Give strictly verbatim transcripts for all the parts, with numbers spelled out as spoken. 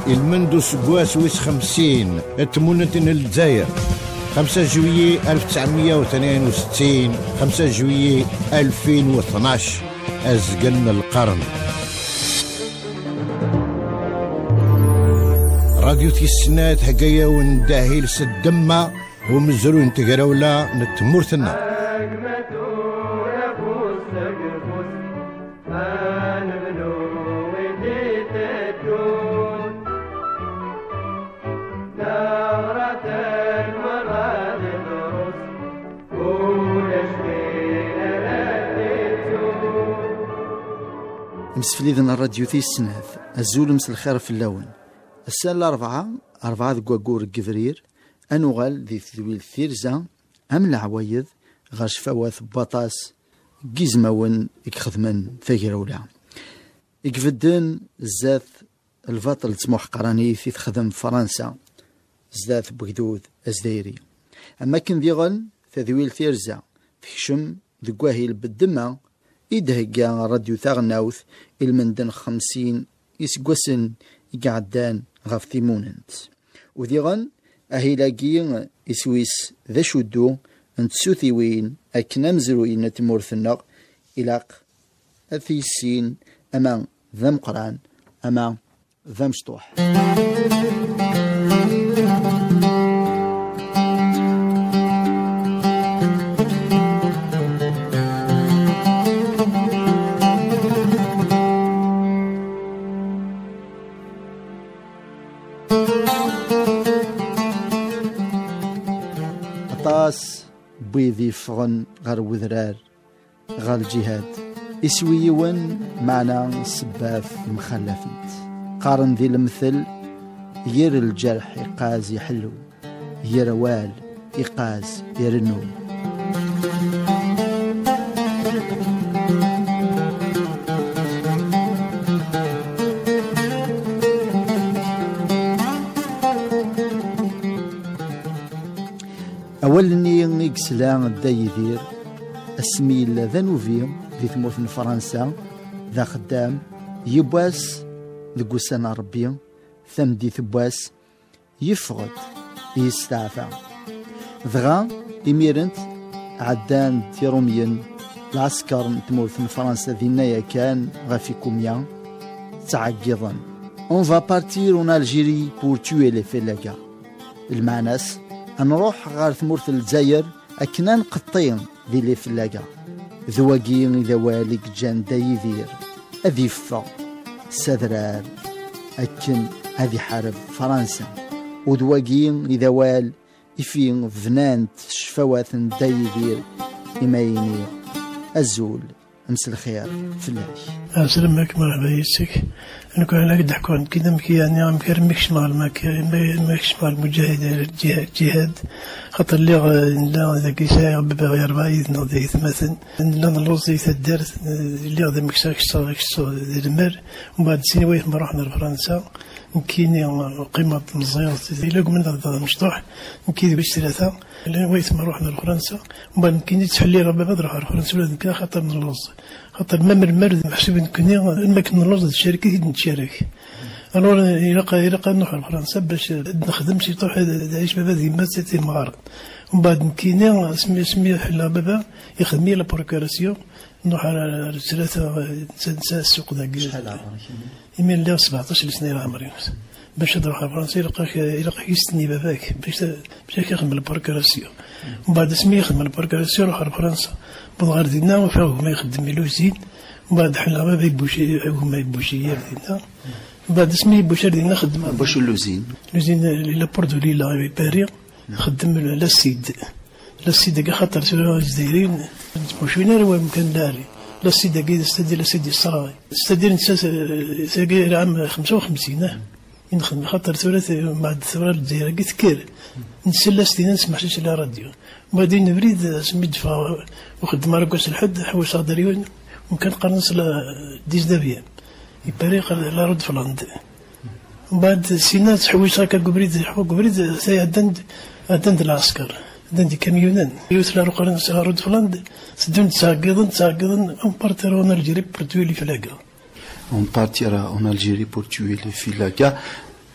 المندو سكواس ويس خمسين تمونتن الجزائر خمسة جويي ألف وتسعمية واثنين وستين خمسة جويي ألفين واثناش أزقن القرن. راديو تيسنات هكايا ونداهي لسدمة ومزرون تقراولا نتمورثنا. مسفليدنا الراديو تيسنات الزول مس الخير في اللون. السنة الأربعة أربعة دقاقور قفرير أنوغال ذي ذوي الثيرزة أم العوايد غاش فواث باطاس قيزماون يخدمن ثقيرولا يكفدن الزاث الفاطل تسموح قراني في تخدم فرنسا زاث بقدود أزديري. أما كن ذيغن ذوي الثيرزة تكشم ذقواهيل بالدمى إدهقا راديو ثاغناوث المندن خمسين يسقوسن يقعدان غاف ثيموننت وذيغن أهيلاقي يسويس ذا شدو انت سوثيوين أكنا مزروين تمورثنغ إلاق أثيسين أما ذا مقران أما ذا مشطوح. طاس بيذي فغن غير وذرار غير الجهاد يسويون معنا سباف مخلفنت قارن ذي المثل ير الجرح يقاز يحلو ير وال يقاز يرنو. أولني يقسلا الدايدير السميل ذا نوفي ذي ثموث فرنسا ذا خدام يبواس ذو سنة ربي ثمدي ثبواس يفغد يستعفى ذغا إميرنت عدان تيروميين العسكر ثموث فرنسا ذينايا كان غافي كوميا تعقيضا on va partir en Algérie pour tuer les فلاقة. المعناس نروح غار ثمورث الجزائر أكنا نقطين ذي لي فلاقة ذواقين إذا والك جان دايذير أذي فا سذرار أكن هذي حارب فرنسا وذواقين إذا وال إفين فنانت شفوات دايذير إمايني الزول أمس الخير فلاش. أسلمك مرحبا يسك أنا كنا قد حكون كذا مكي يعني عم كرم مكشمال مكشمال مجاهد الجهاد جهاد خاطر اللي لا ذاك يساعد بغير بعيد نضيف مثلا لا نلوز يتدار اللي هذا مكساك صار كسو المر وبعد سنوات ما رحنا لفرنسا مكيني قيمة مزيات إلا قمنا هذا مشطوح مكيني باش ثلاثة ويث ما رحنا لفرنسا وبعد مكيني تحلي ربما بدر على فرنسا ولا كذا خاطر نلوز خاطر ما مرمر محسوب نكوني ما كنا نلوز الشركة هي نتشارك أنا يلقى يلقى نروح لفرنسا باش نخدم شي طوح عيش بابا ذي ما تي مغارب ومن بعد مكيني سمي سمي حلا بابا يخدمي لا بروكوراسيون نروح على ثلاثة نسى السوق ذاك شحال عمرك؟ يمين لي سبعطاش سنة عمري باش نروح لفرنسا يلقاك يلقاك يستني باباك باش باش يخدم البروكوراسيون ومن بعد سمي يخدم البروكوراسيون يروح لفرنسا بغار دينا وفاه ما يخدم لوزين ومن بعد حلا بابا يبوشي هما يبوشي دينا بعد اسمي بوشر دينا خدم باش اللوزين لوزين لا بوردو لي لا باري خدم لاسيد لاسيد كاع خاطر سوا الجزائريين مشوينا هو مكان داري لاسيد كاع استدي لاسيد الصراوي استدي ساقي عام خمسة وخمسين نخدم خاطر ثلاث بعد الثوره الجزائريه كي تكير نسلا ستين نسمع شي لا راديو وبعدين نريد سميت فا وخدم راكوس الحد حوس صادريون وكان قرنص لا ديزدافيام يبريق لا رد فلاند بعد سينات حويش هكا قبريد حو قبريد سي عدند عدند العسكر عدند كاميونان يوثلا رقرن رد فلاند سدون تساقضن تساقضن اون بارتيرون الجيري بورتوي لي فلاكا اون بارتيرا اون الجيري بورتوي لي فلاكا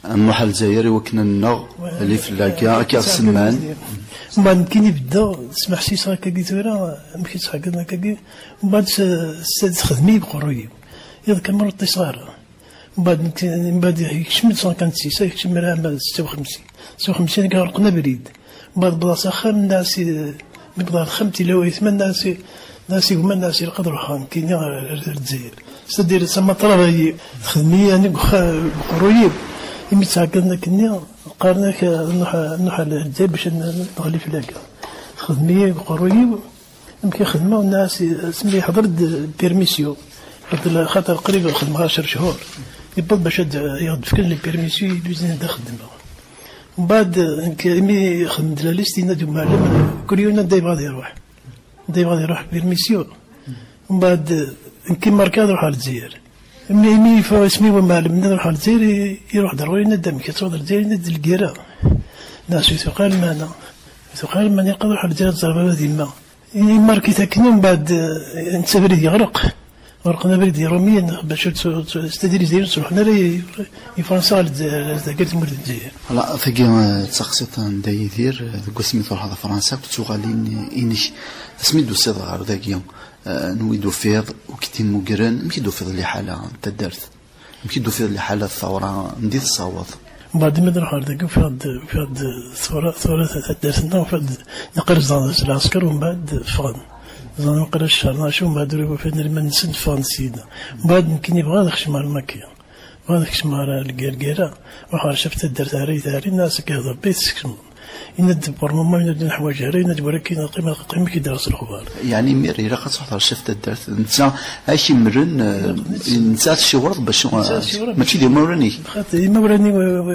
محل الجزائري وكنا النغ اللي في لاكا كاع السمان من بعد كي نبدا تسمح شي صغا كي تورا مشيت صغا كي من بعد خدمي بقروي يذكر مرتي صغيره من بعد من بعد يكشمل صغا كانت سيسا يكشمل راه ستة وخمسين ستة وخمسين كان رقنا بريد من بعد بلاصه اخر الناس نبدا خمتي لو يثمن ناس ناس هما الناس يقدروا خان كاين الجزائر سدير سما طلب خدمي يعني بقروي يمي تساكلنا كنيا قارناك نروح نروح الجزائر باش نغلي في لاكا خدمي بقروي يمكن خدمه والناس سمي حضرت بيرميسيو خاطر قريب الخدمه عشر شهور يبغى باش ياخذ فكر لي بيرميسيو يدوز نخدم من بعد كيمي خدمت لا ليست ينادوا معلم كل يوم دا يبغى يروح دا يبغى يروح بيرميسيو من بعد يمكن ماركا نروح على الجزائر مي مي فاسمي ومعلم نروح على الجزائر يروح ضروري يندم كي تصور الجزائر يند الكيرا ناس يثقل معنا يثقل معنا يقدر على الجزائر ضربه هذه ما ماركي تاكني من بعد نتسافر يغرق ورقنا بريد يوميا باش تستدير زين رحنا لي فرنسا لذاكرت مرد الجزائر لا ثقي تسقسيت ندا يدير ذوك سميتو هذا فرنسا كنتو غالين انيش سميتو سي صغار ذاك نويدو فيض وكتي مقرن مكيدو فيض اللي حاله انت درت مكيدو فيض اللي حاله الثوره ندير الصوت بعد ما نروح هذاك فيض فيض ثوره ثوره درتنا وفيض نقرز العسكر ومن بعد فغن زعما نقرا الشهر نشوف من بعد ريبو فين ما نسن فانسينا من بعد يمكن يبغى داك الشمار الماكيه بغا داك الشمار الكركيره روح شفت درت هاري ثاري الناس كيهضر بيت سكسمون يند بورمومون يند حوايج هاري يند ولكن قيمه قيمه كي دارس الخبار يعني مير الا كتحضر شفت درت انت هاشي مرن انت الشهور باش ماشي ديال موراني خاطر موراني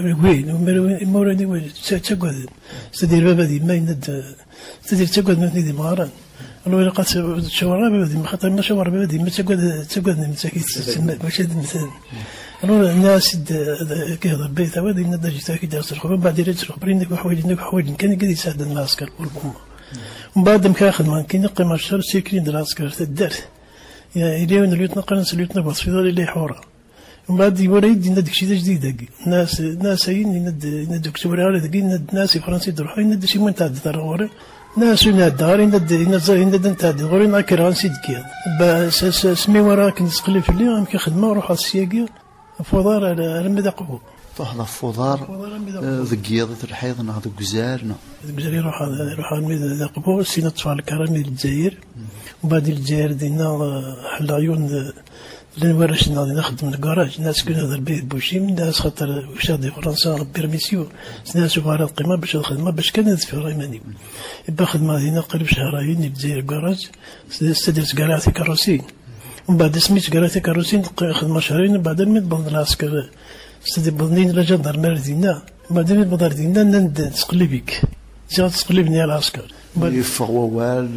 وين موراني وين تاكد سدير بابا ديما يند سدير تاكد ما ندير مغاران لو لقات شوارع بودي خاطر ما شوارع بودي ما تقعد تقعد مساكين ماشي مثلا لو الناس كيهضر بيت ودي ندجي تاكي داس الخبر بعد يرجع الخبر عندك حوايج عندك حوايج كان قاعد يساعد العسكر والبوم ومن بعد مكاخذ ما كاين قيمه الشهر سيكرين ديال العسكر تدارت يا اليوم اللي تنقل سليتنا بس في اللي حوره ومن بعد يوريد ندك شي جديد الناس الناس ند ندك شوارع داك الناس فرنسي تروح ند شي من تاع الدار ناس ينادار يند يند يند نتاعي غوري ناكر نسيت كيا باش سمي وراك نسقلي في الليل يمكن خدمه وروح السياقي فضار على مدى قبو طهلا فضار ذقيض الحيض نهض جزارنا الجزائر يروح يروح مدى قبو سينا طفال الكرامي للجزائر وبعد الجزائر دينا حل عيون اللي ورشنا نخدم الكراج الناس كنا هذا البيت بوشي من الناس خاطر وشادي فرنسا بيرميسيو الناس شوفوا القيمه باش الخدمه باش كانت في رايماني يبقى خدمه دينا قريب شهرين الجزائر كراج استدرت كراتي كاروسين ومن بعد سميت كراتي كاروسين خدمه شهرين بعد ما بضن العسكر استدي بضنين لا جندرمير دينا بعدين البضار دينا ند تقلبيك جات تقلبني على العسكر يفغوال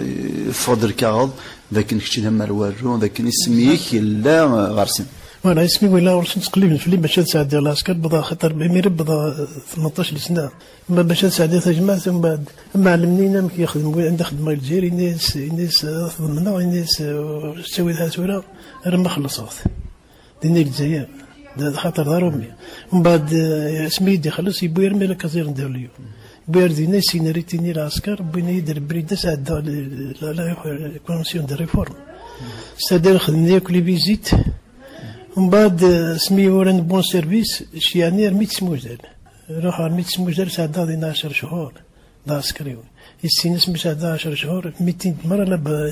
فضل كاغض لكن كنتي لما الوالو لكن اسميك لا غارسين وانا اسمي ولا ورسن تقليبا في اللي باش تساعد ديال العسكر بضا خاطر بمير بضا ثمنطاش سنه ما باش تساعد تجمع ثم بعد ما علمنينا ما كيخدم عند خدمه الجزائري ناس ناس ضمنا ناس تسوي لها سوره راه ما خلصات دينا الجزائر خاطر دار امي من بعد اسمي يدي خلص يبو يرمي لك كثير ندير اليوم بيردينا سيناريتيني العسكر بين يدير بريده ساعد لا كونسيون دو ريفورم سادير خدمني كل فيزيت ومن بعد سمي وران بون سيرفيس شيانير ميت سموجل روح ميت سموجل ساعد دينا عشر شهور العسكري السين اسمي ساعد عشر شهور ميتين مره لا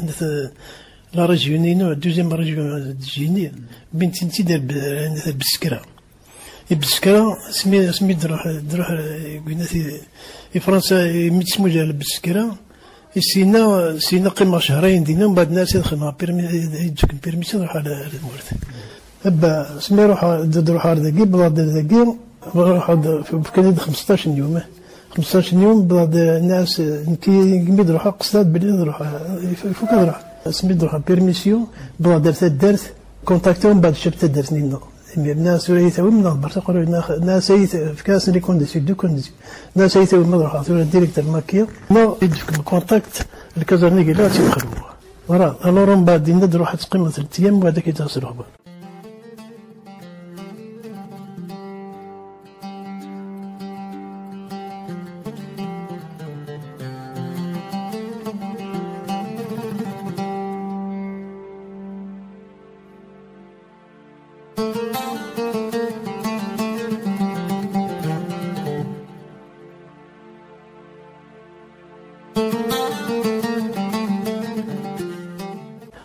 لا ريجيونينو دوزيام ريجيون جيني بنتي تدير بالسكره بالسكره سمي سمي تروح تروح قلنا في فرنسا ميت سموجل بالسكره سينا سينا قيمه شهرين دينا من بعد الناس يدخل بيرمي يجيك بيرمي تروح على المورد ابا سمي روح تروح على ذاكي بلاد ذاكي روح كان خمسطاش يوم خمسطاش يوم بلاد الناس كي يمد روح قصاد بلي نروح فوق نروح سمي نروح بيرميسيون بلاد درت درت كونتاكتهم بعد شفت درت نينا الناس يتاوي من البرت يقولوا الناس في كاس لي كونديسيون دو كونديسيون الناس يتاوي من روح ثورة ديريكتور ماكيا ما يدفك الكونتاكت الكازرنيكي لا تيدخلوا وراه الور من بعد ندير تقيم ثلاث ايام وبعد كيتصلوا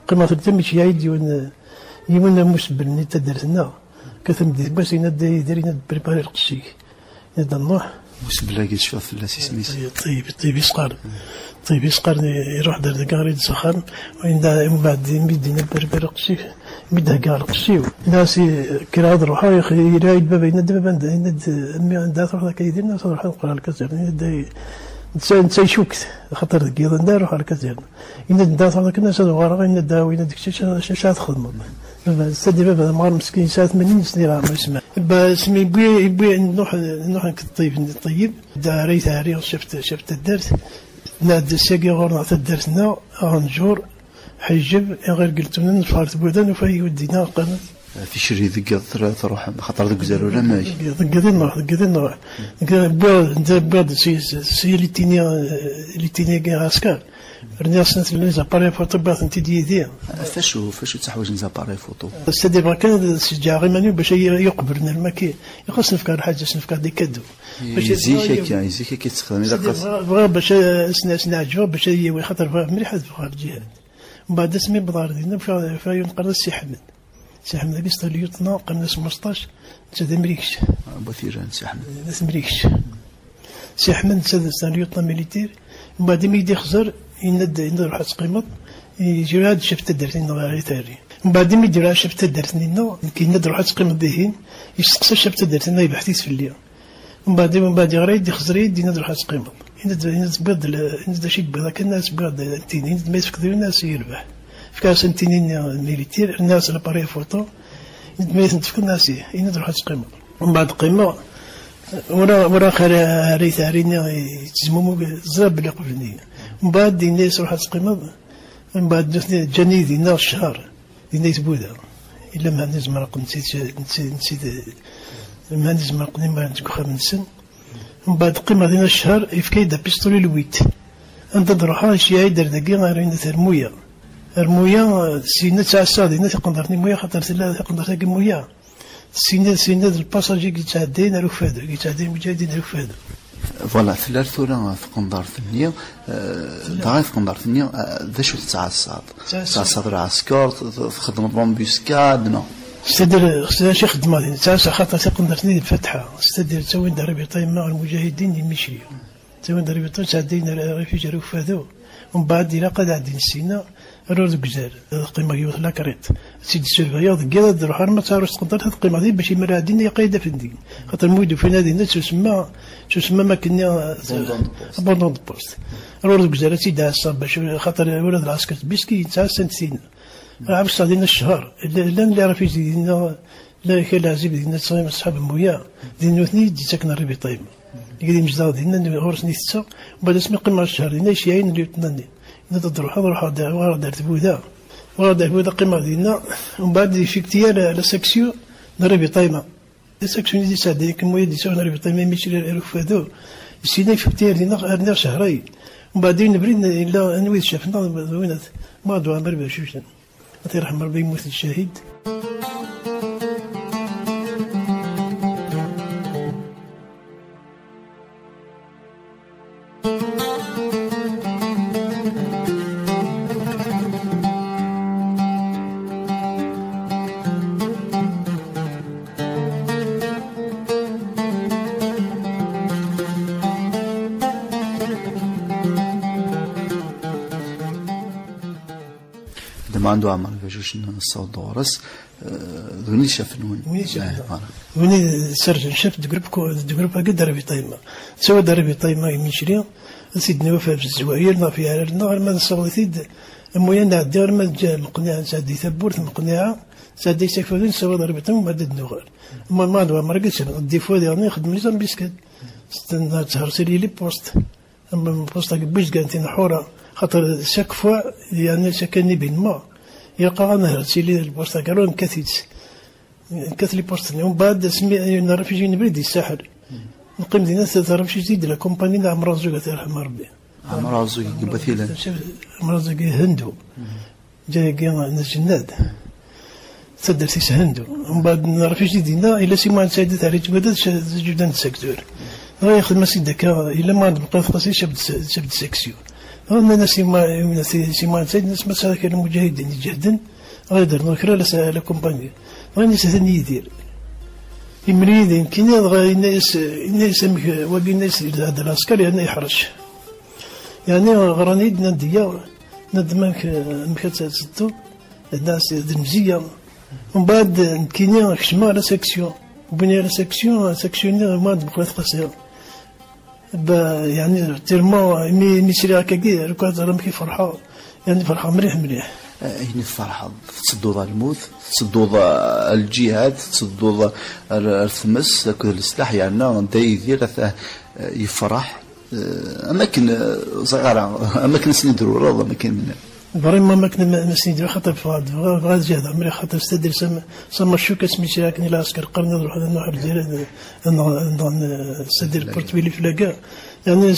قيمة تلتمي شي عيد يون يون مسبل تدرسنا كثم دي باش ينادي يدير بريباري القشي ينادي النوح مسبل كي تشوف في الاساس سميس طيب طيب يسقر طيب يسقر يروح دار كاري سخان ومن بعد يمدينا بريباري القشي يمدها كاع القشي ناس كي هاد روحها يراي الباب ينادي باب ينادي امي عندها تروح كيدير الناس روح نقرا الكازير ينادي نتا يشوكت خاطر ذاك يضن روح على كازير ينادي ندار هذاك الناس الغار ينادي وينادي كشي شات خدمه سيدي بابا مغار مسكين ساعة ثمانين سنة راه ما يسمع سمي بوي بوي نروح نروح نطيب طيب دا ريت عريض شفت شفت الدرس ناد الساقي غورنا تاع درسنا غنجور حجب غير قلت لنا نفارت بودان وفاي ودينا قناه في شري ذك تروح خاطر ذك زارو ولا ماشي ذكرين نروح ذكرين نروح بوا انت بوا سي سي لي تيني لي تيني كاع عسكر رني سنه لي زاباري فوتو بات انت ديدي فاشو فاشو تحوايج زاباري فوتو سيدي بركان سجا غير ماني باش يقبرنا الماكي يخص نفكر حاجه نفكر دي كادو باش يزيك يزيك كي تستخدم اذا قص بغا باش سنا سنا عجبه باش هي خاطر مليح هذا في الجهاد من بعد اسمي بدار ديالنا في نقرا السي احمد سي احمد اللي صار ليوتنا قلنا خمسطاش تاع امريكش بوثيران سي احمد ناس امريكش سي احمد صار ليوتنا ميليتير من بعد ما يدي خزر يند يند روح تقيمط يجي هاد شفت درتني غير تاري من بعد ما يدير شفت درتني نو كيند روح تقيمط دهين يسقس شفت درتني يبحثيس في الليل من بعد من بعد غير يدي خزر يدي يند روح تقيمط يند يند تبيض يند شي بيض كان الناس بيض تيني يند ما يفكروا الناس يربح فكاع سنتينين ميليتير الناس لاباري فوتو يند ما يتفكر الناس يند روح تقيمط من بعد قيمه ورا ورا خير ريت عريني يتزمموا زراب اللي قبلني من بعد دي الناس روح تقيمض من بعد جاني دينا الشهر دينا يتبودا الا ما عنديش مرق نسيت نسيت نسيت ما عنديش مرق ما عندك خمس سن من بعد قيمه دينا الشهر يفكيدا بيستولي الويت انت تروح شي عيد دردقي غير عند المويه المويه سينا تاع الصاد الناس يقدرني مويه خاطر لا يقدر تاكل مويه سينا سينا الباساجي كي تعدين رفاد كي تعدين مجاهدين رفاد فوالا ثلاث ثورة في قنطار ثنية تاعي في قنطار ثنية ذا شو تاع الصاد تاع الصاد راه عسكر خدمة بومبيسكاد نو استدير استدير شي خدمة تاع خاطر قنطار ثنية فتحة استدير تسوي دربي طيب مع المجاهدين يمشي تسوي دربي طيب تعدين رفيج رفادو ومن بعد إلا قد عدين السينا رود الجزائر قيمة يوث لاكريت سيد السيرفياض كذا تروح ما تعرفش تقدر هاد القيمة دي باش يمر عدين قايدة في الدين خاطر مويدو في نادي الناس تسمى تسمى ماكينة بوندون بوست رود الجزائر سيدها الصاب باش خاطر ولاد العسكر بيسكي تاع سنتين عرف صادينا الشهر لا اللي عرف يزيدنا لا كان عزيز دينا تصايم اصحاب المويا دينا اثنين دي ساكنه ربي طيب يقدر مجداد دينا غورسني تسا وبعد اسمي قيمة الشهر دينا شي عين اللي تنني نضرب حضر حضر ورا دارت بوذا ورا دارت بوذا قيمة دينا ومن بعد في اختيار لا سكسيو نربي طيمة لا سكسيو دي سادي كمويا دي سو نربي طيمة ماشي الرفادو سينا في اختيار دينا غير شهرين ومن بعدين نبرين الا نويت شافنا وينات ما دوا مربي شوشن الله يرحم ربي يموت الشهيد ما عنده عمل بجوش الصوت دورس ذوني شاف وين وين شاف وين سرج شاف دغرب دغرب قدر في طيمه سوى دربي طيمه يمشي سيدنا وفاء في الزواير ما فيها النهار ما صوتيد المهم دار ما جا مقنعه سادي ثبورت مقنعه سادي سكفون سوى دربي طيمه بعد النهار ما ما دوا ما رقدش الديفو ديالي نخدم لي بيسكت استنى تهرسلي لي بوست اما بوست قبيش كانت نحوره خاطر شاك فوا يعني سكنني بين ما يلقى انا سيلي البوسطه كارون كثيت كثلي بوسطني ومن بعد سمي نعرف يجي نبرد الساحر نقيم دينا تعرف شي جديد لا كومباني تاع مرازوق الله يرحم ربي مرازوق قبثيلا مرازوق هندو جاي كاع ناس جناد تصدر سيس هندو ومن بعد نعرف يجي دينا الا سي ما نساعد على جبدات جدا سكتور راه ياخذ مسيد دكا الا ما بقى خاصي شبد شبد سكسيو أنا ناس ما ناس ما زين ناس مثلا كانوا مجاهدين يجهدن غير نوكر لا لا كومباني غادي ثاني يدير يمريد يمكن يبغى الناس الناس واقي الناس هذا العسكري يعني يحرش يعني غراني نديا ندمك مكات ستو الناس دمزيه ومن بعد كاينين كشما على سيكسيون بني على سيكسيون سيكسيوني ما بقات قصير يعني تيرمون مي ميسري هكاكي ركعت راه كي فرحه يعني فرحه مليح مليح أين الفرحة تصدوا الموت تصدوا الجهاد تصدوا الثمس كل السلاح يعني دا يدير يفرح أماكن صغيرة أماكن سندرو راه أماكن من فريمون أماكن ما سندرو خاطر فؤاد فؤاد جهاد عمري خاطر استدير سما سما شوكة سميتي لكن إلا عسكر قرن نروح نروح ندير نستدير بورتويلي في لاكا يعني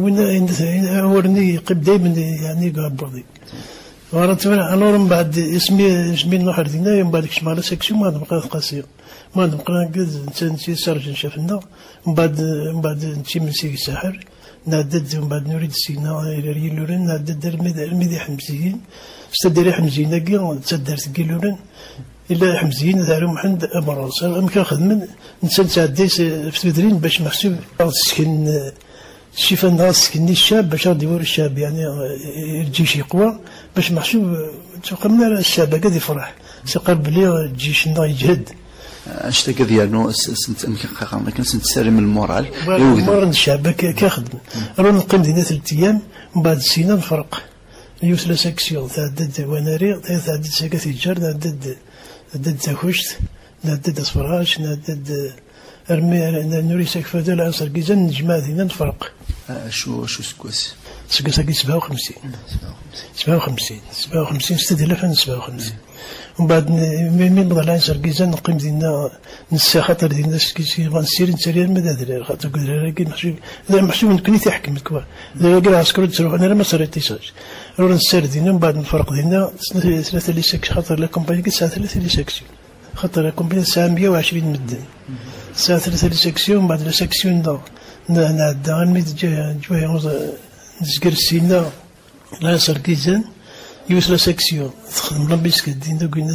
وين ورني قب دايما يعني قابضي ورات أنا من بعد اسمي اسمي نروح لدينا يوم بعد كش مع سكسيون ما نبقى قاسية ما نبقى قد نتي سارجن شافنا من بعد من بعد نتي من سيك الساحر نعدد من بعد نريد سينا إلى لورن نعدد الميدي حمزيين استدري حمزيين كي تصدر تقي لورن إلا حمزيين دارهم عند أمراض أمك خدمن نسال تعدي في تدرين باش محسوب سكن شيفا ناس كني الشاب باش غادي يوري الشاب يعني الجيش يقوى باش محسوب تقمنا الشاب قاعد يفرح سقرب لي الجيش نا يجهد اش تاك ديالو سنت ما كان سنت ساري من المورال المورال الشاب كيخدم راه نقيم دينا ثلاث ايام من بعد سينا نفرق يوصل سكسيون تعدد وناري تعدد سكات الجار تعدد تعدد تاخشت تعدد اصفراش تعدد ارمي نوري سكفه ديال العصر كيزن نجمع دينا نفرق شو شو سكوس سكوس هاكي سبعة وخمسين سبعة وخمسين سبعة وخمسين ستة آلاف سبعة وخمسين ومن بعد من بضع العنصر كيزن نقيم دينا نسا خاطر دينا كي غنسير نسالي المدادر خاطر قلت راكي محسوب اذا محسوب نكوني تحكم كوا اذا كاع عسكر تروح انا ما صريتيش راه نسال دينا من بعد نفرق دينا ثلاثه لي سكس خاطر لا كومباني كتساعد ثلاثه لي سكسيون خاطر لا كومباني تساعد مية وعشرين مدن ساعة ثلاثة لي سكسيون بعد لا سكسيون دا نعدى غنميت جوايا نسكر السينا لا يصير كيزان يوصل سكسيون تخدم لابيسك دينا قلنا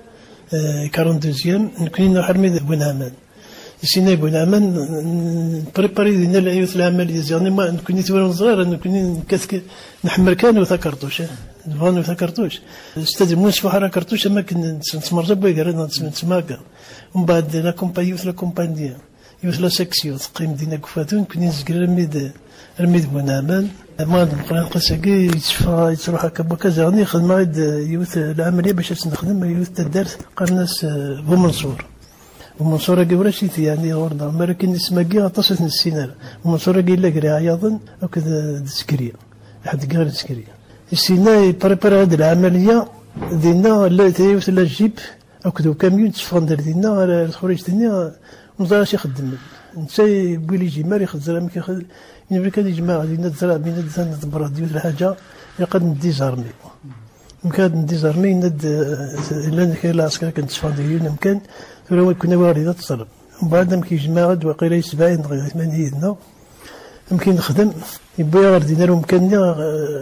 كارون دوزيام نكوني حرمي بون عمان السينا بون عمان بريباري دينا العيوث العملية يعني ما نكوني توالو صغير نكوني كاسك نحمر كان وثا كرتوش نبغى وثا كرتوش استاذ موسى فحرا كرتوش اما كنا نسمر زبوي قرينا نسماكا ومن بعد لا كومباني يوث لا كومباني يوث لا سكسيون تقيم دينا كفاتون كوني نسكر رميد رميد بون عمان ما نبقى نقص كي يتشفى يتروح هكا بكا غادي يخدم غيد يوث العمليه باش نخدم يوث الدرس قرناس بومنصور بومنصور كي ولا شيتي يعني ورنا ولكن اسمها كي غطاسه السينار بومنصور كي لا كري عياضا وكذا تسكريه لحد كاع تسكريه السينا بريباري هاد العمليه دينا لا يوث لا جيب وكذا كاميون تشفندر دينا الخريج دينا وزاره شي خدم نتا بويلي جمال يخزر ما كيخدم يعني كان يجمع دينا الزرع بين الزن البراد ولا حاجه يقد ندي زارمي مكان ندي زارمي ند الا كاين العسكر كنت فاضيين مكان ولا كنا واردين تصرف ومن بعد ما كيجمع غد وقيله سبعين دغيا ثمانين يمكن نخدم يبغي غير دينا لهم كان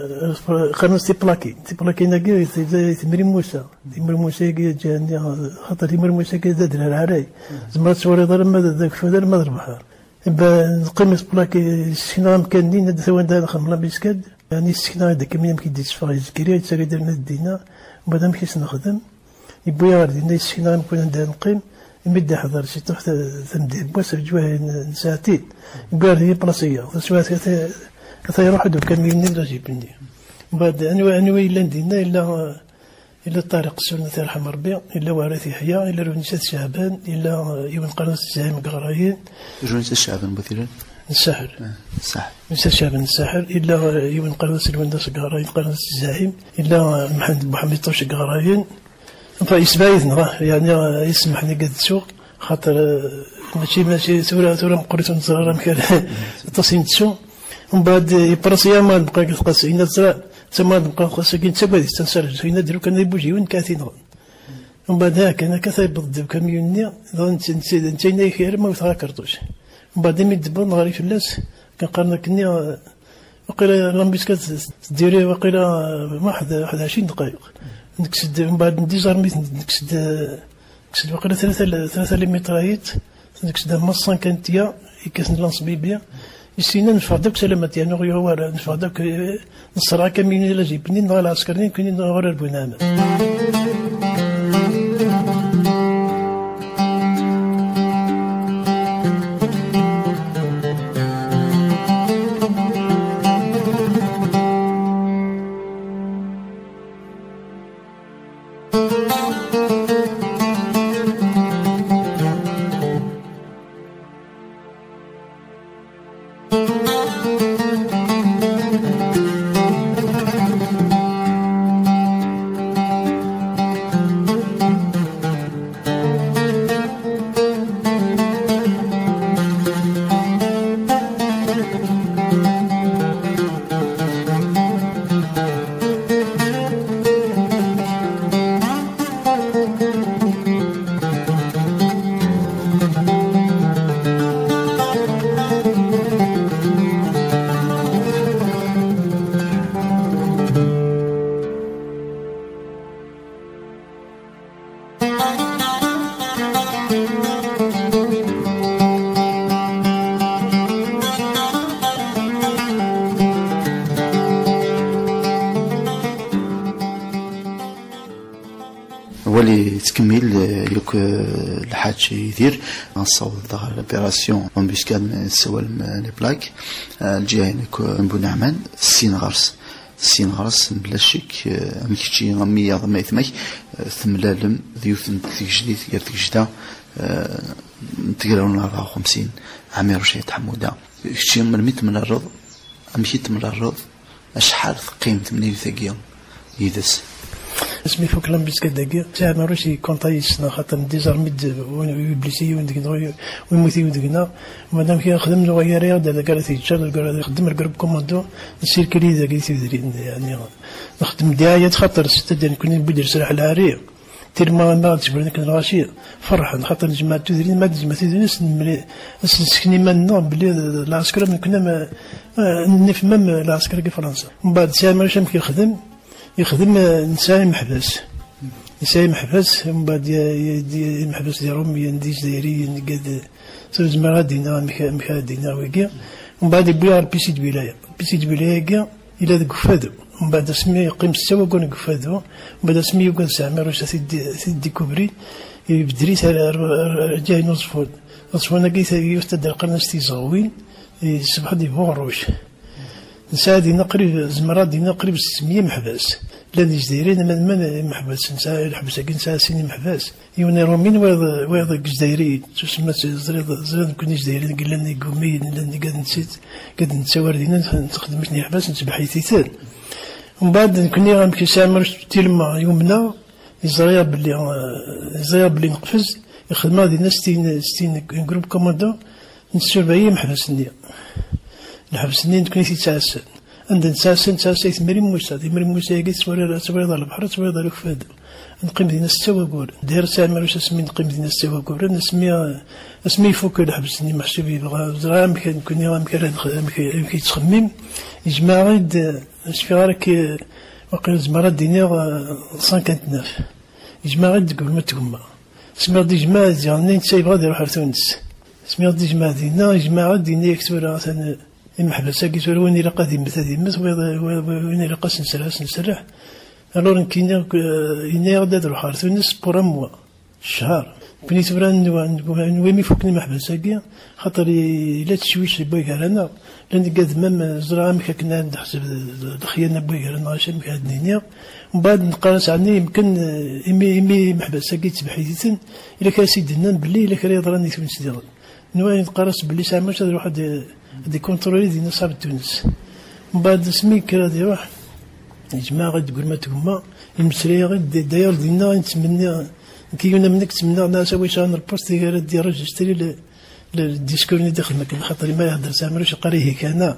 قرنص تي بلاكي تي بلاكي ناكي تمرين موسى تمرين موسى كي جاني خاطر تمرين موسى كي زاد العراي زعما تصوري ضرب ما ذاك فدار ما ضربها نقيم بلاكي السكنه مكان دينا ثوان دار خملا بيسكاد يعني السكنه هذاك من يمكن دير صفاي زكريا تسالي دار مدينا وبعد ما كيس نخدم يبغي غير دينا السكنه نكون عندها نقيم يمد حضر شي تروح تمدي بواس رجواه ساعتين يقال هي بلاصيه سواء كثا يروح دو كان يني جيبني بعد انواع انواع الا ندينا الا الا الطريق السنه يرحم ربي الا وارث يحيى الا رونسات شعبان الا يوم قرنص الزعيم قرايين رونسات شعبان مثلا الساحر الساحر رونسات شعبان الساحر الا يوم قرنص الونداس قرايين قرنص الزعيم الا محمد محمد طوش قرايين فيسبايثنا يعني يسمحني قد السوق خاطر ماشي ماشي ثورة ثورة مقريت نزرار مكان تصين تسوق ومن بعد يبرسيا ما نبقى نقص هنا تزرع تما نبقى نقص كي نتسبى تنسرج هنا نديرو كان يبوجي وين كاثين ومن بعد هاك انا كثا يبض كاميوني نت نسيد نتينا خير ما وثا كرتوش ومن بعد مي دبر نغري في الناس كنقارن كني وقيلا لامبيسكات تديري وقيلا واحد واحد عشرين دقائق نكسد من بعد نديزار ميت نكسد نكسد وقيلا ثلاثة ثلاثة ليمترايت نكسد مصان كانت يا يكسن لانس بيبيا يسينا نفع داك سلامات يعني غير هو نفع داك نصرع كمين إلا جيبني نغال عسكرين كوني نغال البنامة. ولي تكمل يوك الحاج يدير نصوب ظهر لابيراسيون امبيسكاد من السوال لي بلاك الجهه نكو بونعمان السين غرس السين غرس بلا شك مكتشي غمية ضما يثمك ثملالم ذيوث تجديد غير تجدا تقراون أربعة وخمسين عامر شيخ حموده كتشي مرميت من الرض مشيت من الرض اشحال قيمه من ثقيل يدس اسمي فوق لامبيس كداكي تاع ماروشي كونطايسنا خاطر ديجا ميد ويبليسي وندقنا ويموتي ودقنا مادام كي نخدم لغيريا دابا قال تيجر قال نخدم الجروب كوماندو نسير كريزا كي تيدير يعني نخدم دعايات خاطر ستة ديال كنا نبدل سلاح العاريه تير ما ما تجبرني كن الغاشي فرحان خاطر جماعه تدرين ما جماعه تدرين نسكني منا بلي العسكر كنا ما نفهم العسكر في فرنسا من بعد ساعه ماشي كيخدم يخدم نساء محبس نساء محبس من بعد المحبس ديالهم ينديش دايري قاد سوز ما دينا مخا دينا ويكا من بعد يبيع البيسي د ولايه بيسي د ولايه كا الى ذاك فادو من بعد اسمي يقيم سوا كون فادو من بعد اسمي يقول زعما واش سيدي سيدي كوبري يبدري جاي نصفون نصفون كي يستدعى القرن زغوين الصبح دي بوروش نساء دينا قريب زمرات دينا قريب ستمية محبس الذي جزائريين من من محبس نساء الحبس كي نساء سيني محبس يوني رومين ويض ويض جزائري تسمى زريض زريض كوني جزائريين قال لنا قومي لاني قاعد نسيت قاعد نتصور دينا نخدمشني حبس نتبع حيثيتان ومن بعد كوني غنمشي سامر تيلما يومنا يزريا بلي يزريا بلي نقفز يخدم دينا ستين ستين جروب كوماندو نسورفايي محبسني الحبسني كوني تيتعسن عندنا تسعسن تسعسن ثمانين موسى ثمانين موسى يجي تسوي تسوي على البحر تسوي على الكفاد نقيم دينا ستة وقول داير ساعة مالوش اسمي نقيم دينا ستة وقول نسمي اسمي فوق الحبسني محسوبي بغا زرا مكان كوني مكان مكان كيتخمم يجمع غيد شفي راك واقيلا زمرات دينا خمسين وتسعين يجمع غيد قبل ما تقوم سمع دي جماعة يعني نتسايب غادي يروح لتونس سمع دي جماعة دينا يجمع غيد دينا يكتب مثلا المحبسة كي وين إلا قادي مثلا مثل وين إلا قاس نسرح نسرح ألور كينا إنا غدا نروح على تونس بور موا شهر بني تبران نويمي فوقني المحبسة كي خاطر إلا تشويش بويك رانا لأن قاد مام زرعة مكا كنا نحسب الخيانة بويك رانا عشان مكا هاد الدنيا ومن بعد نقارس عني يمكن إمي إمي محبسة كي تبحيثيتن إلا كان سيدنا بلي إلا كان يضرني تونس ديال نوالي نقارس بلي ساعة ماش هاد واحد دي كونترولي دينا صاب تونس من بعد سمي كرا يروح يجمع غير تقول ما تقوم المسريه غير داير دينا نتمنى كيونا منك نتمنى ناس واش انا البوست ديال ديال ريجستري للديسكور اللي داخل مكان خاطر ما يهضر زعما واش قريه كان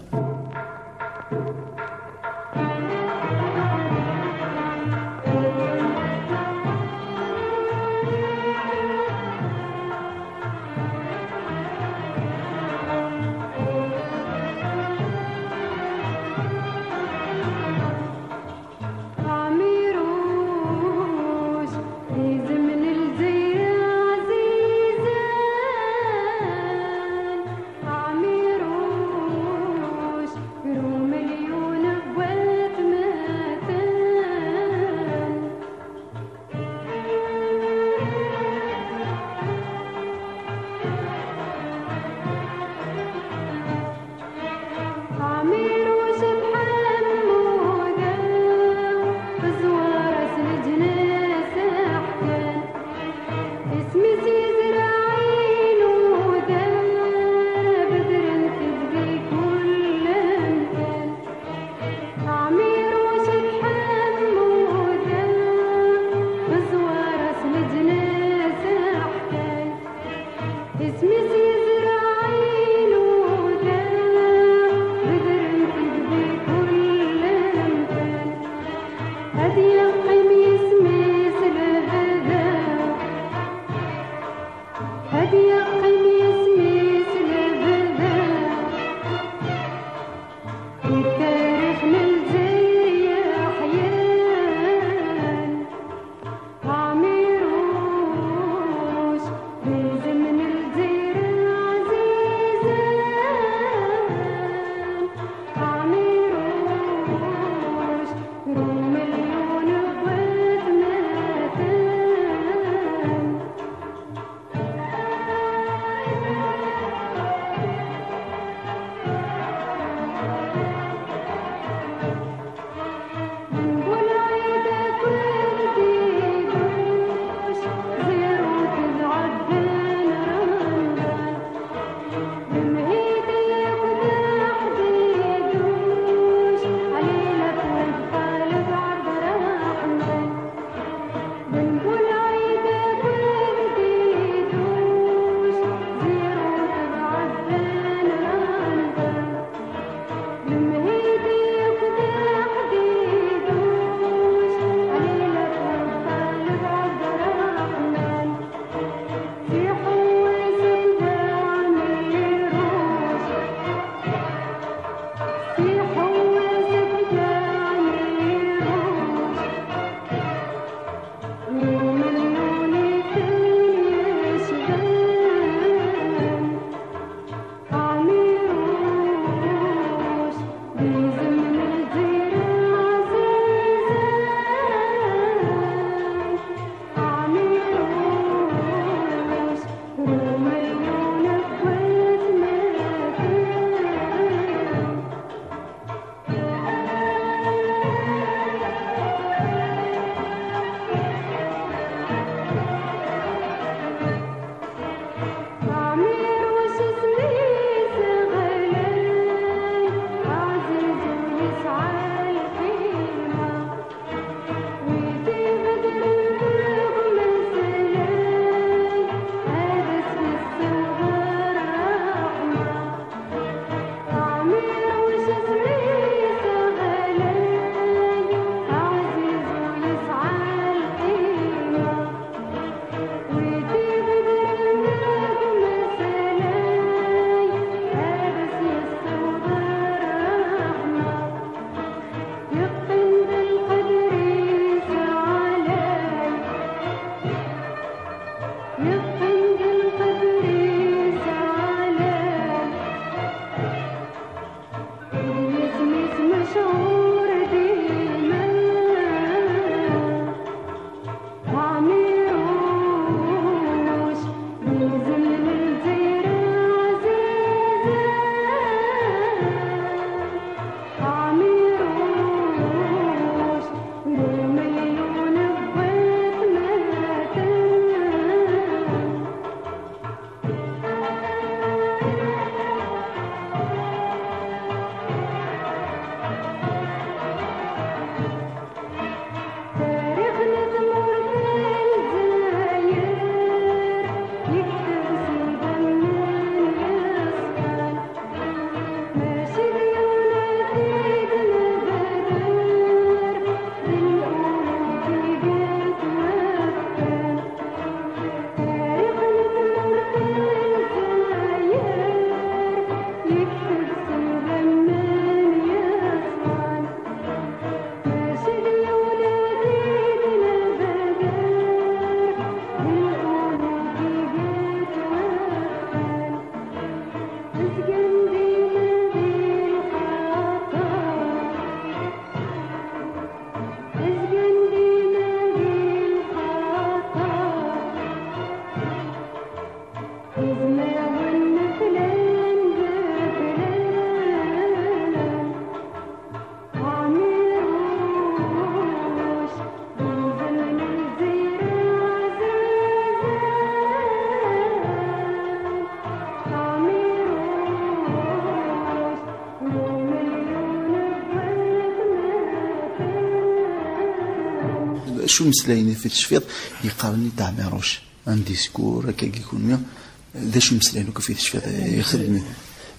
شو مسلايني في التشفيط يقارني تاع ميروش ان ديسكور هكا يكون ميا ذا شو مسلاينو في التشفيط يخدم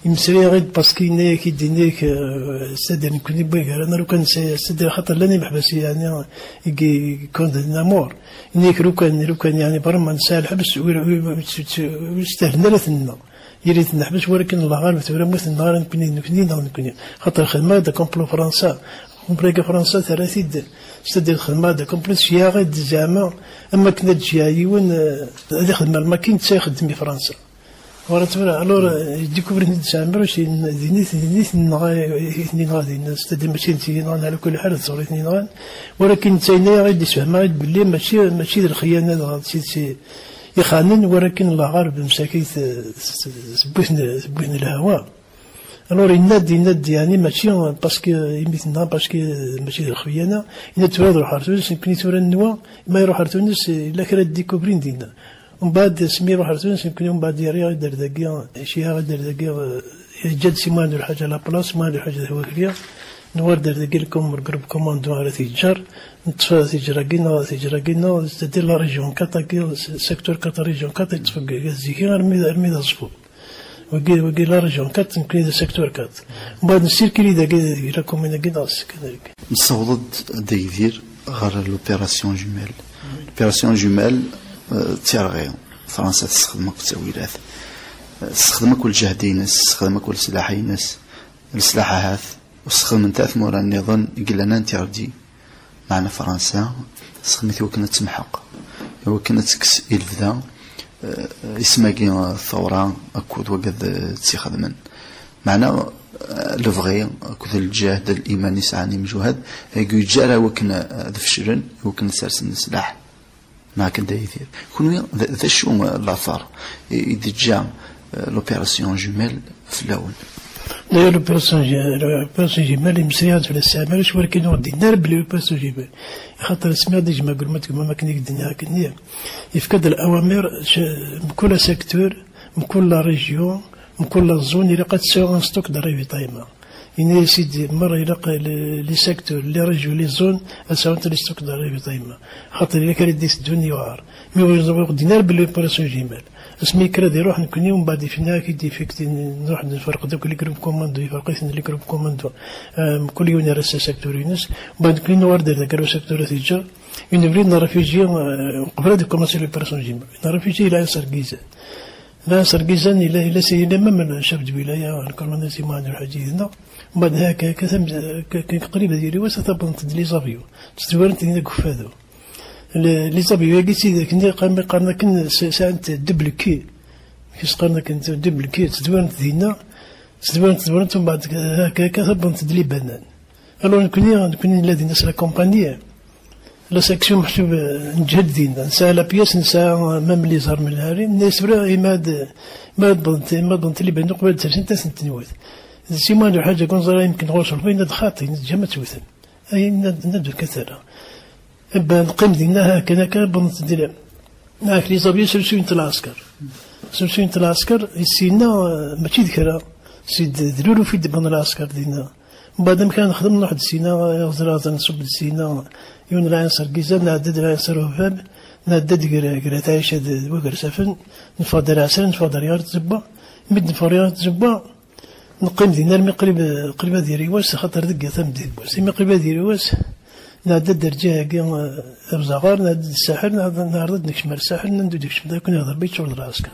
يمسري غير باسكي ناك يدينيك استدر نكوني بيغر انا لو كان استدر خاطر لاني محبس يعني يكون نامور نيك لو كان لو كان يعني برما نسال الحبس ويستاهلنا لثنا يريد نحبس ولكن الله غالب تورا مثل النهار نكوني نكوني نكوني خاطر الخدمه دا كومبلو فرنسا كومبليكا فرنسا ثلاثه استدر الخدمه دا كومبلو شيا غير زعما اما كنا تجايون هذه خدمه ما كاين تاخذ في فرنسا وراتبرا الور ديكوفري نتسامر شي دينيت دينيت نغا اثنين غادي نستدل ماشي اثنين على كل حال تصور اثنين غاد ولكن تاينا غادي تفهم باللي ماشي ماشي الخيانه غادي شي يخانن ولكن الله غالب مساكيت سبوثنا سبوثنا الهواء الور يناد يناد يعني ماشي باسكو يميتنا باسكو ماشي الخيانه الا تورا روح تونس يمكن تورا النوا ما يروح تونس الا كرا ديكوفرين دينا ومن بعد سمي روح تونس يمكن يوم بعد يريا يدير دقيقة شيها يدير دقيقة جد سيمان ندير حاجة لا بلاص ما ندير حاجة هواكرية نوار دير دقيقة لكم جروب كوماندو على تيجار نتفا تيجراكينا تيجراكينا تدير لا ريجيون كاتا سيكتور كاتا ريجيون كاتا يتفق زيكي ارمي ارمي دا صفو وكي وكي لا ريجيون كات يمكن يدا سيكتور كات ومن بعد نسير كلي دقيقة راكم من كيداس كذلك نصوض ديدير غير لوبيراسيون جوميل لوبيراسيون جوميل تيرغي فرنسا تستخدمك تسويلات تستخدمك والجهدين تستخدمك والسلاحينس السلاحات وتستخدم انت ثمورا نظن يقول لنا انت ردي معنا فرنسا تستخدمت وكنا تمحق وكنا تكس الفدا اسماكي الثورة اكود وقد تستخدمن معنا لفغي اكود الجهد الايماني سعني مجهد يقول جارة وكنا دفشرن وكنا سارسن السلاح ما كان دا يدير كون ذا شو الاثار اذا جا لوبيراسيون جوميل في الاول لا لوبيراسيون جوميل يمسيات ولا السامرش ولكن ودي نرب لوبيراسيون جوميل خاطر سمع ديج ما قلت ما كان الدنيا كنيه يفقد الاوامر بكل سيكتور بكل ريجيون بكل زون اللي قد سوى ستوك دريفي تايما إني سيدي مرة يلقى لي سيكتور لي ريجيو لي زون أساونت لي ستوك داري بطيمة خاطر إلا كان يديس الدنيا يوار مي ويزوق دينار بالوبيراسيون جيمال اسمي كرا يروح نكون يوم بعد فينا كي ديفيكتي نروح نفرق دوك اللي كروب كوماندو يفرقيت اللي كروب كوماندو كل يوم نرسل سيكتور يونس بعد كل نوار دار كرو سيكتور تيجا ينبريد نرفيجي قبل ديك كوماسي لوبيراسيون جيمال نرفيجي لا سرقيزة لا سرقيزة إلا إلا سيدنا من شاب الولاية كنا نسمع عن الحديثنا بعد هكا كثم قريبة ديالي وستبنت لي زافيو تستورنت هنا كفادو لي زافيو قلتي كني قام قرنا كن سانت دبلكي كيس قرنا كنت دبلكي تستورنت هنا تستورنت تستورنت ومن بعد هكا كثبنت لي بنان الو كوني كوني الذين ناس لا كومباني لا سيكسيون محسوب نجهد دينا نسا لا بياس نسا مام لي زار من الهاري الناس برا ماد ماد بنت ماد بنت لي بنو قبل ثلاثين سنوات سيمان حاجة كون زرا يمكن غوصل فين ند خاطي نتجمع توثن أي ند كثرة بان قيم دينها هكذا كان بنت ديال ناك لي زابي سلسوين تاع العسكر سلسوين تاع العسكر يسينا ماشي ذكرى سيد دلولو في بن العسكر دينا بعد ما كان نخدم واحد سينا غزرات نصب سينا يون العنصر كيزان نعدد العنصر وفال نعدد قرا قرا تعيش وقر سفن نفضل عسل نفضل رياض زبا مد نفضل زبا نقيم دينا المي قريب قريبة ديال رواس خاطر دقة ثم ديال بوس مي قريبة ديال رواس نعدد درجة كي أبزغار نعدد الساحل نعرض نكشمل الساحل ندو ديكشمل دا كون يهضر بيت شغل راسك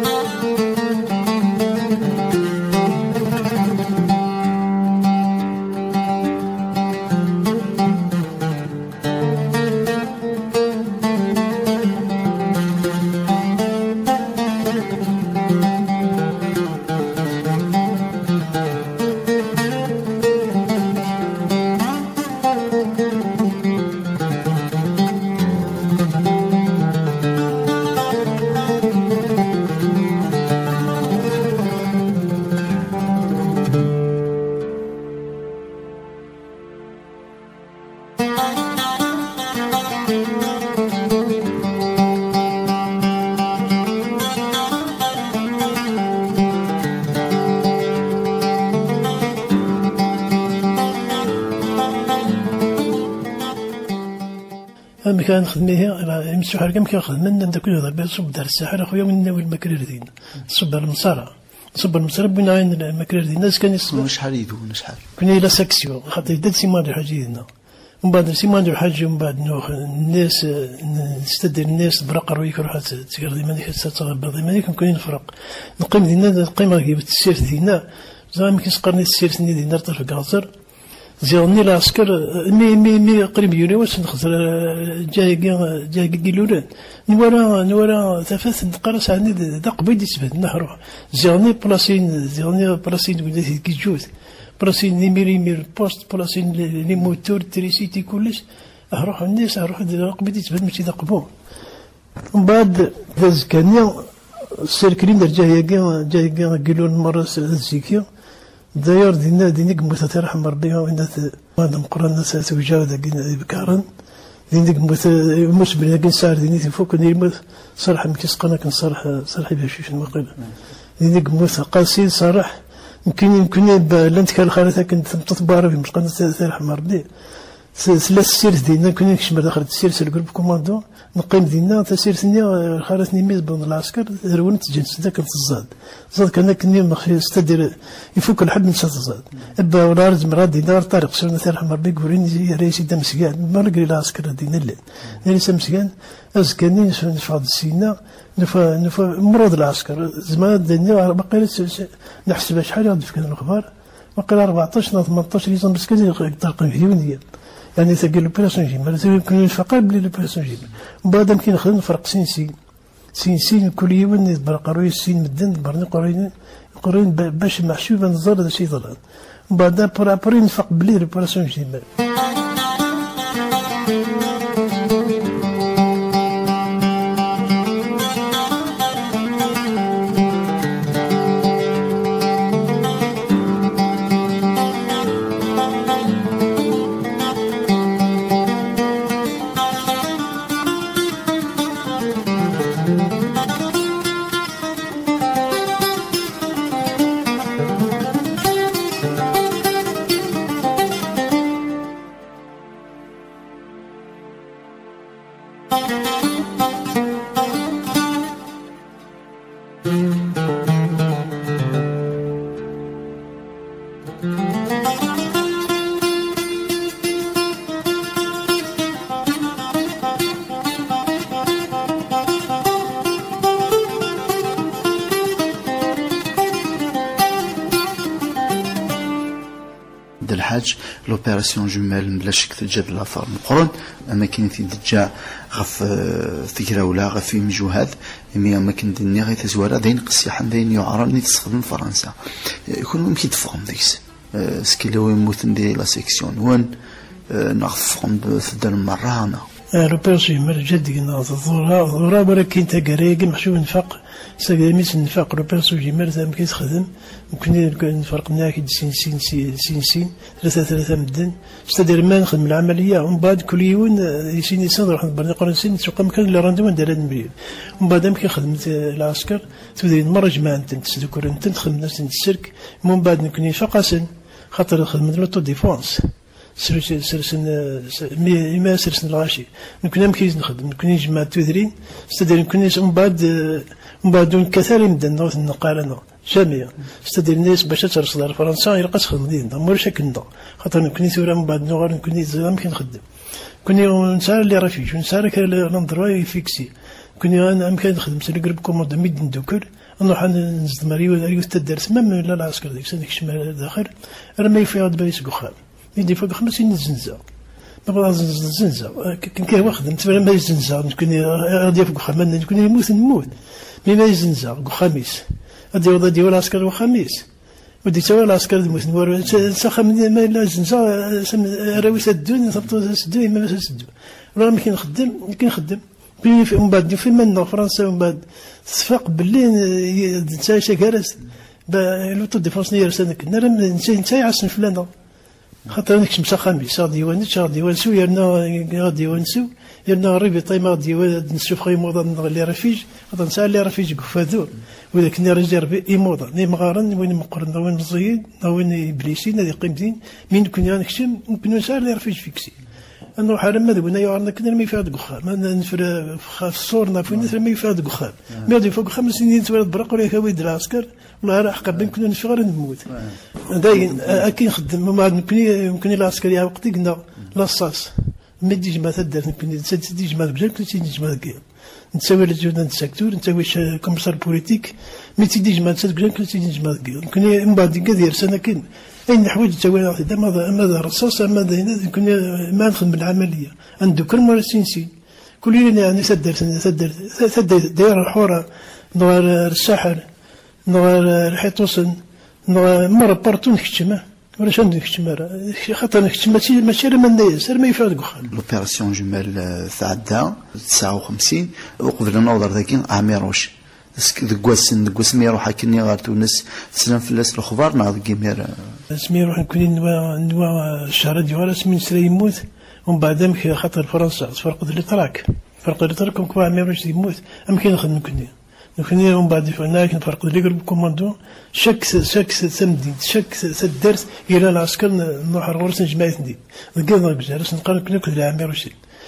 أنا كان خدميه مسوح رقم كان خدمنا ندك كل هذا بيصب دار الساحل أخويا من ناوي المكرر دين صب المنصارة صبر المسرب بين عين المكرر دي الناس كان يصبر شحال يدون شحال كنا إلى سكسيو خاطر يدد سيمان الحاجة ديالنا ومن بعد سيمان الحاجة ومن بعد نوخ الناس نستدر الناس برق رويك روح تقدر ديما ديك تتغبر ديما ديك نكون نفرق نقيم دينا القيمة كيف السير دينا زعما كيسقرني السير دينا طرف قاصر زيرني العسكر مي مي مي قريب يوري واش نخزر جاي جاي قيلولان نورا نورا ثلاث نقرا عني دق بيدي سبت نحروح زيرني بلاصين زيرني بلاصين ولات كيجوز بلاصين لي ميري مير بوست بلاصين لي موتور تريسيتي كلش اروح الناس اروح دق بيدي سبت ماشي دقبو ومن بعد داز كانيا السيركلين جاي جاي قيلون مره زيكيا داير دينا دينيك موثا رحم ربي وين هذا مقرن توجاو ذاك بكارن دينيك موثا مش بلا كن صار ديني فوق نيمت صراحه مكيسقنا كنصرح صراحه باش شنو قيل دينيك موثا قاسي صراح يمكن يمكن لانت كان خالتها كنت تطبار في مش قناه رحم ربي ثلاث سير دينا كنا نكشمر داخل السير الجروب كوماندو نقيم دينا تسير ثانيه خالتني ميز بون العسكر رونت جنس ذاك الزاد زاد كان كني مخي استدير يفك الحد من الزاد ابا ولا رجم رادي دار طارق سيرنا ترحم ربي قوليني رئيس دم مسكان ما نقري العسكر دينا لا ليس مسكان ازكاني نفاض السينا نفا نفا مرض العسكر زمان الدنيا باقي نحسب شحال غادي في الاخبار باقي أربعطاش ثمنطاش يزن مسكين تلقى فيونيه يعني ثقيل البيرسون جيم يمكن يفقر بلي البيرسون جيم ومن بعد يمكن نخدم نفرق سين سين سين سين كل يوم نتبرق قروي السين مدن برني قروين قروين باش محشوبه نزار هذا الشيء ضرر ومن بعد بور ابري نفق بلي البيرسون جيم الحاج لوبيراسيون جمال بلا شك تجاد الاثار مقرن اماكن تيدجا غف ثكراولا غف مجهود مي اماكن دنيا غير تزواره دين قصيحه دين يعرني تستخدم فرنسا يكون ممكن تفهم ديكس سكيلو يموت ندير لا سيكسيون وين نغفهم بثدر مره انا لوبيراسيون جمال جد الظهور ظهور ولكن تقريق محشوب نفاق ساكداميس النفاق لوبيراسيون جمال زعما كيتخدم ممكن نفرق منها كي سين سين سين سين ثلاثة ثلاثة مدن استدير ما نخدم العملية ومن بعد كل يوم يسيني سن نروح نبرني قرن سين تسوق مكان اللي راندو ندير هاد المليون ومن بعد ملي خدمت العسكر تودي نمر جماعة نتن تسدكر نتن تخدم ناس السيرك ومن بعد نكوني فقاسن خاطر خدمت لوطو ديفونس سرسن سرسن مي ما سرسن الغاشي نكون مكيز نخدم نكون جماعة تودرين استدير نكون ومن بعد ومن بعد كثير مدن نوث النقالة جميع استدير الناس باش ترصد فرنسا يلقى تخدم دينا مور شكل دا خاطر نكوني ثورة من بعد نغار نكوني زعما كنخدم كوني نسال لي رافيج نسال كي نضروا فيكسي كوني انا امكن نخدم سير جروب كوموند ميد ندوكر نروح نزد مريو ريو تدار تمام لا العسكر ديك سنه كشمال داخل رمي فيها دبايس كخام يدي فوق خمسين زنزه نبغى زنزه كان كي واخد نتبع ما يزنزه نكوني غادي فوق خام نكوني نموت نموت مي ما يزنزه خميس غادي وضع ديال العسكر وخميس ودي توا العسكر دموت نور سخم ما لا زنزه راوي سدون صبطوا سدون ما سدون راه كي نخدم كي نخدم من بعد في منا فرنسا ومن بعد تفاق باللي نتاي شكارس لوطو ديفونس نير سنك نرم نتاي نتاي عسن فلانا خاطر انا كنت مسخن شهر ديوان شهر ديوان سو يرنا ديوان سو يرنا ريبي طيما ديوان نشوف خي موضه اللي رفيج هذا نسال اللي رفيج كفادور ولكن كني رجال بي اي موضه ني مغارن وين مقرن وين زيد وين بليسين هذه قيمتين من كنا نكشم ممكن نسال اللي رفيج فيكسي انه حرام ماذا قلنا يا كنا نرمي فيها دقخان ما نفر في صورنا في الناس نرمي فيها دقخان ما يدي فوق خمس سنين تولد برق ولا كويد العسكر والله راه حقا بين كنا نمشي غير نموت داين اكي نخدم ما يمكن يمكن العسكريه وقتي قلنا لاصاص ما تجيش ما تدار يمكن تجيش ما بجاك تجيش ما نتساوي الجودة السكتور نتساوي كومسار بوليتيك مي تيجيش ما تسجل تجيش ما يمكن من بعد كثير سنه كاين اين حوايج تساوي هذا ماذا رصاص ماذا يمكن ما نخدم بالعمليه عنده كل مره سينسي كل يوم يعني سدر سدر سدر داير الحوره نغير الساحر نغير الحيطوسن نغير مره بارتو نكتشمه ولا شنو نكتشمه خاطر نكتشم ماشي ماشي من داير سير ما يفعل كخان لوبيراسيون جمال تعدى تسعة وخمسين وقبل نوضر ذاك عاميروش دكواسن دكواسن يروح كني غير تونس تسلم فلاس الاخبار ناض كيمير اسمي روح نكوني نوا نوا الشهر ديال اسمي نسري يموت ومن بعد مك خاطر فرنسا تفرقت اللي تراك فرق اللي تراك كوا عاميروش يموت ام كاين نخدم كني نكوني ومن بعد هناك نفرق اللي قرب كوماندو شك شك سمدي شك سدرت الى العسكر نروح الغرس نجمعي ندي نقدر نجلس نقال كنا كل عاميروش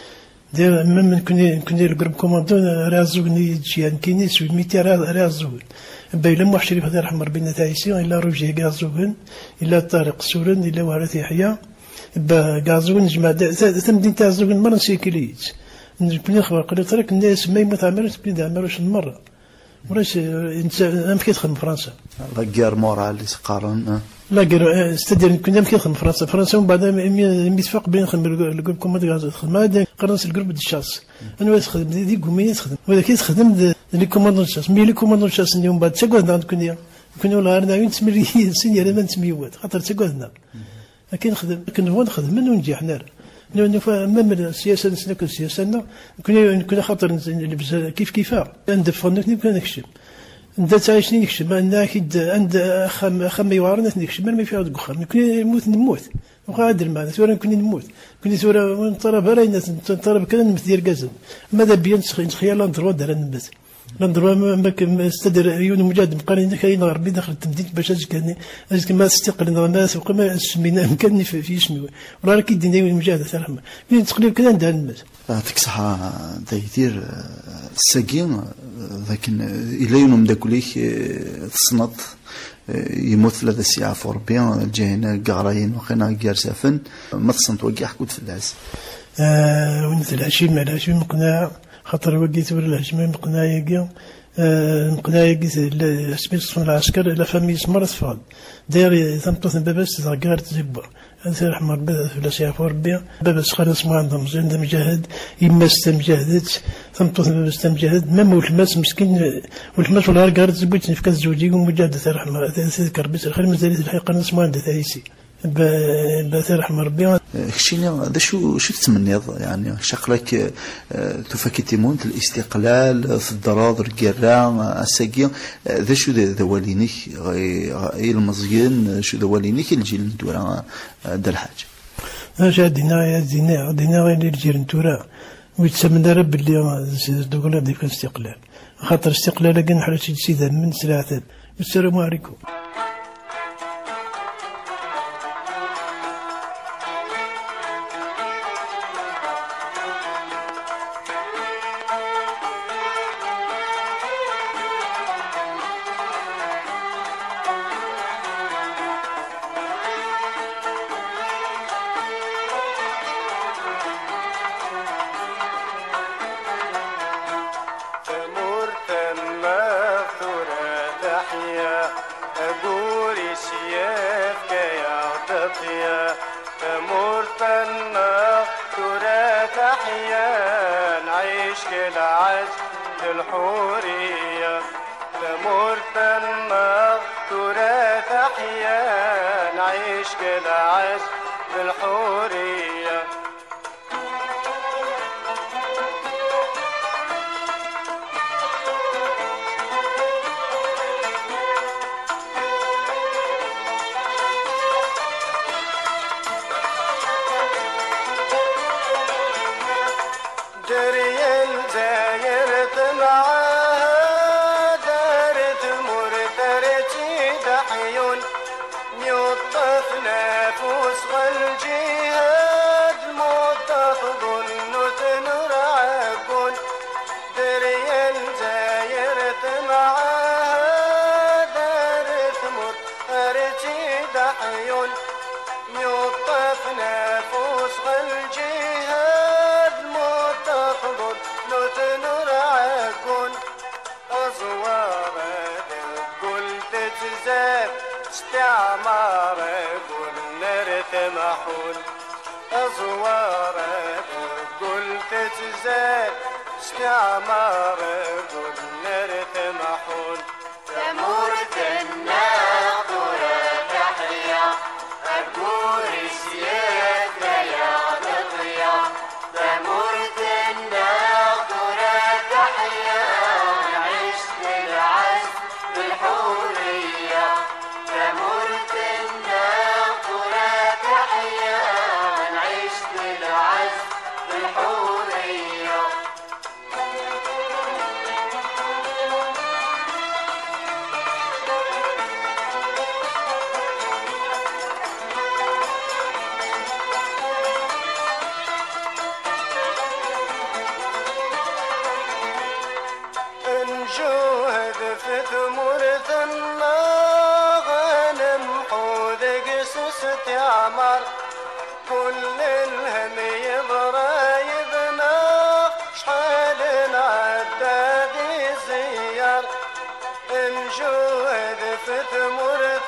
دير من كنا كنا الجروب كوماندو رازوغني جيان كيني سوي ميتي رازوغن بيلا مو شريف هذا رحمر بينا تايسي الا روجي غازوغن الا طارق سورن الا وارث يحيى با غازوغن جمع تمدين تاع زوغن مره سيكليت نبني خبر قلت لك الناس ما يموت عمرش بني عمرش مره وراش انت انا كي تخدم فرنسا لا غير مورال اللي تقارن لا غير استدير كنا كي نخدم فرنسا فرنسا ومن بعد ميتفق بين نخدم الجروب كوماند غاز خدم هذا قرنس الجروب دي الشاس انا واش خدم دي كومين تخدم ولا كي تخدم لي كوماند الشاس مي لي كوماند الشاس اليوم بعد تقعد عند كنا كنا ولا انا وين تسمي سينيا ما نسميوات خاطر تقعدنا لكن نخدم كنا نخدم منو نجي حنا لأنه فمم السياسة نسلك السياسة كنا كنا خاطر نلبس كيف كيفا عند فنكني كنا نكشف عند تعيشني نكشف عند أكيد عند خم خم يوارنا نكشف ما ما في عاد قخام كنا نموت نموت وقادر معنا سورة كنا نموت كنا سورة نطلب هراينا نطلب كنا نمثل جزم ماذا بين خيال ندروا دار نمثل ندروا ما استدر عيون مجاد مقارنة كاين غربي داخل التمديد باش كان ما استقل الناس وقما سمينا مكاني في اسمي ولا كي دينا المجاد تاعهم كاين تقريبا كان عندها الناس يعطيك الصحة دايدير الساكين لكن إلا يوم داكوليك تصنط يموت ثلاثة ساعات في أوروبيا الجاهنا قراين وخينا كارسافن ما تصنط وكي حكوت في العز آه ونت العشيم على العشيم مقناع خاطر وقيت ولا الهجمة مقناع يقيا مقناع يقيا اسمي صفن العسكر إلى فمي سمرت فاد داير ثمطوث باباس تغارت زبا هذا رحمة ربي في الأشياء في أوروبيا باباس خالص ما عندهم زين مجاهد يما استمجاهدت ثمطوث باباس استمجاهد مام والماس مسكين والماس ولا قارت زبيت في كاس زوجي ومجاهدة رحمة تذكر بس الخير مازالت الحقيقة ناس ما عندها تايسي بث رحمة ربي خشينا هذا شو شو تتمنى يعني شقلك تفكي تيمونت الاستقلال في الضراض الجراء الساقية ذا شو ذوالينيك غي المزيان شو ذوالينيك الجيل ندورا دا الحاج اجا دينا دينا دينا غير الجيل ندورا ويتسمى رب اللي دوغلا ديك الاستقلال خاطر استقلال كان حاجه سيده من سلاعه السلام عليكم الحورية تمرتنا تراث أحياء نعيش كالعز بالحورية دريان دايرت معاها دارت مرترتي دحيون يطف نفوس والجهة تتزاد استعمارك والنرث محول أزوارك قلت تتزاد استعمارك والنرث محول تمرت الناظرة تحيا أقول سيادة يا نطيا تمرت الناظرة تحيا عشت العز بالحورية تمرت الناظرة تحيا عشت العز بالحورية نجوهد في ثمرة الغنم حوذق استعمار كل الهم يضرايبنا شحال العداد زيار نجوهد في ثمرة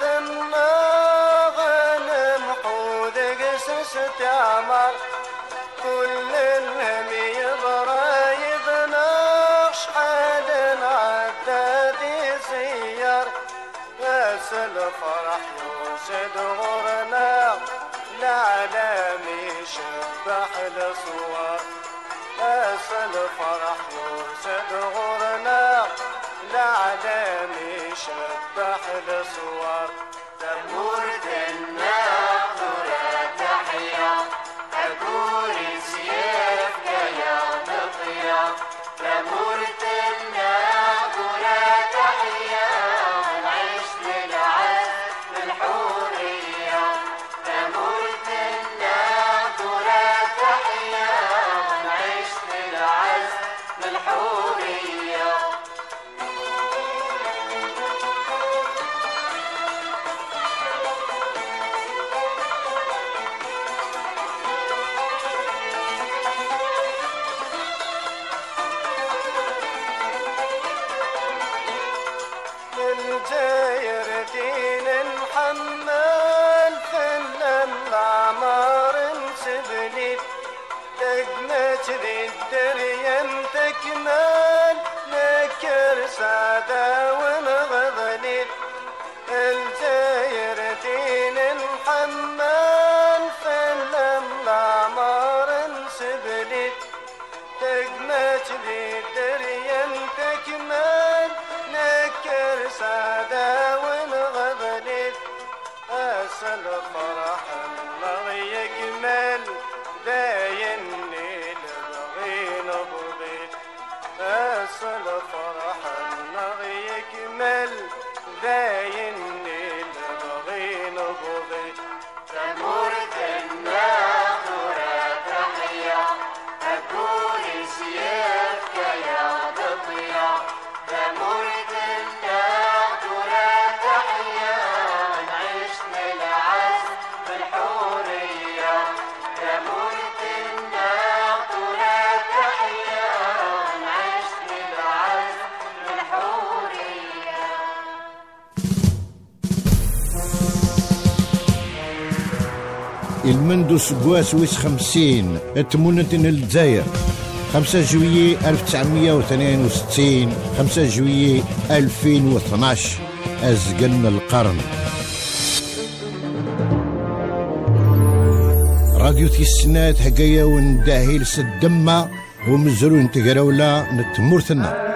الغنم حوذق استعمار كل الهم يضرايبنا شحال العداد زيار بس الفرح يوسد غرنا العالمي شبح الصور بس الفرح يوسد غرنا العالمي شبح الصور تمرت الناظرة تحيا أقول سيفك يا نطيا تمرت الناظرة تحيا عشت العز بالحورية تمرت الناظرة تحيا عشت العز بالحورية الجاير دين محمل فلم العمار سبلي تقمت ذي الدريم تكمل نكر سادة ونغضلي الجاير دين محمل فلم العمار سبلي تقمت ذي الدريم تكمل نكر سادة ونغضلي أسل فرح الله يكمل دايني لبغي نبضي أسل فرح الله يكمل دايني لبغي نبضي تمرت الناظرة تحيا أقول سيفك يا نطيا تمرت الناظرة تحيا عشت العز بالحورية تمرت الناظرة تحيا عشت العز بالحورية المندس قواس ويس خمسين تمونة الجزائر خمسة جويي ألف وتسعمية واثنين وستين خمسة جويي ألفين واثناش أزقن القرن راديو تيسنات هقايا ونداهي لسدمة ومزرون تقراولا نتمورثنا